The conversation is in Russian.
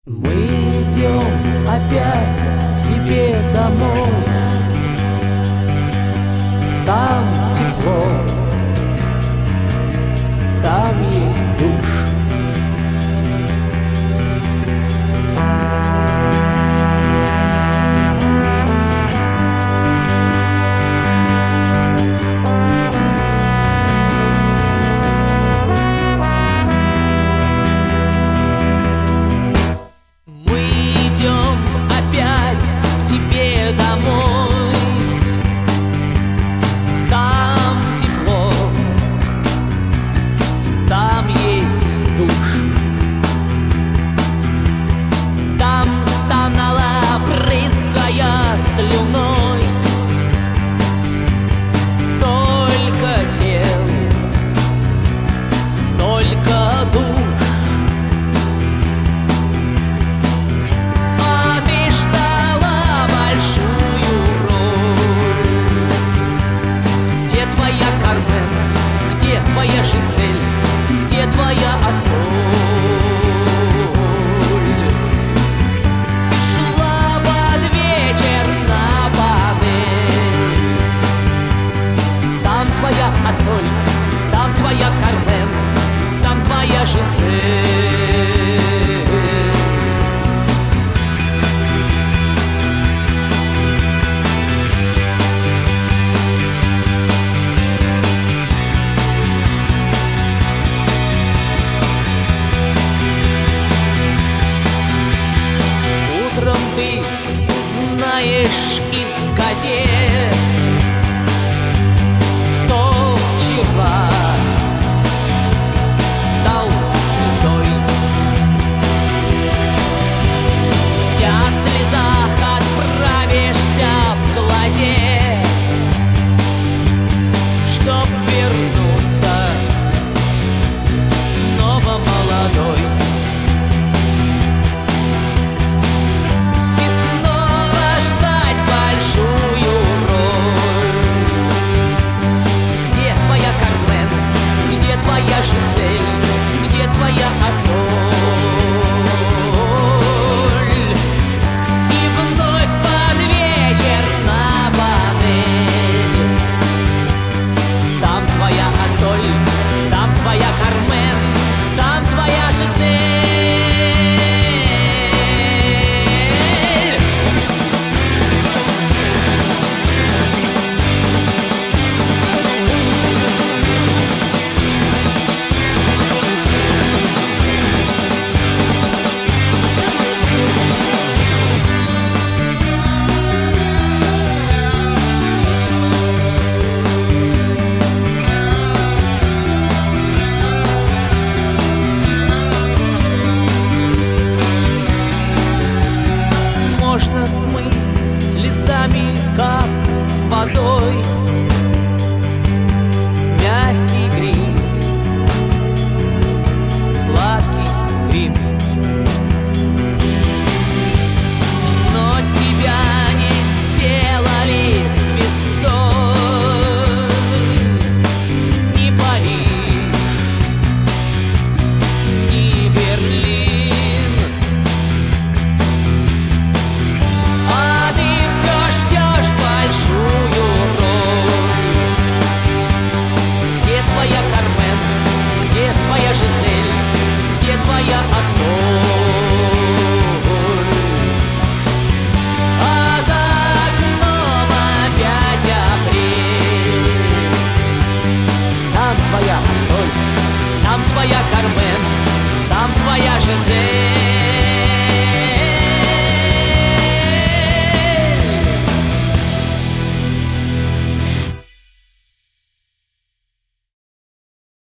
Мы идем опять к тебе домой. Там тепло, там есть душ. Слюной столько тел, столько душ. А ты ждала большую роль. Где твоя Кармен? Где твоя Жизель? Где твоя Ассоль? Ассоль, там твоя Кармен, там твоя Жизель. Утром ты узнаешь из газет, стал звездой. Вся в слезах отправишься в клозет, чтоб вернуться снова молодой. И снова ждать большую роль. Где твоя Кармен? Где твоя Жизель? Где твоя Ассоль? И вновь под вечер на панель. Там твоя Ассоль, там твоя Кармен, там твоя Жизель. Можно смыть слезами, как водой, мягкий грим, сладкий грим. Но тебя не сделали звездой ни Париж, ни Берлин. Жизель, где твоя Ассоль? А за окном опять апрель. Там твоя Ассоль, там твоя Кармен, там твоя Жизель.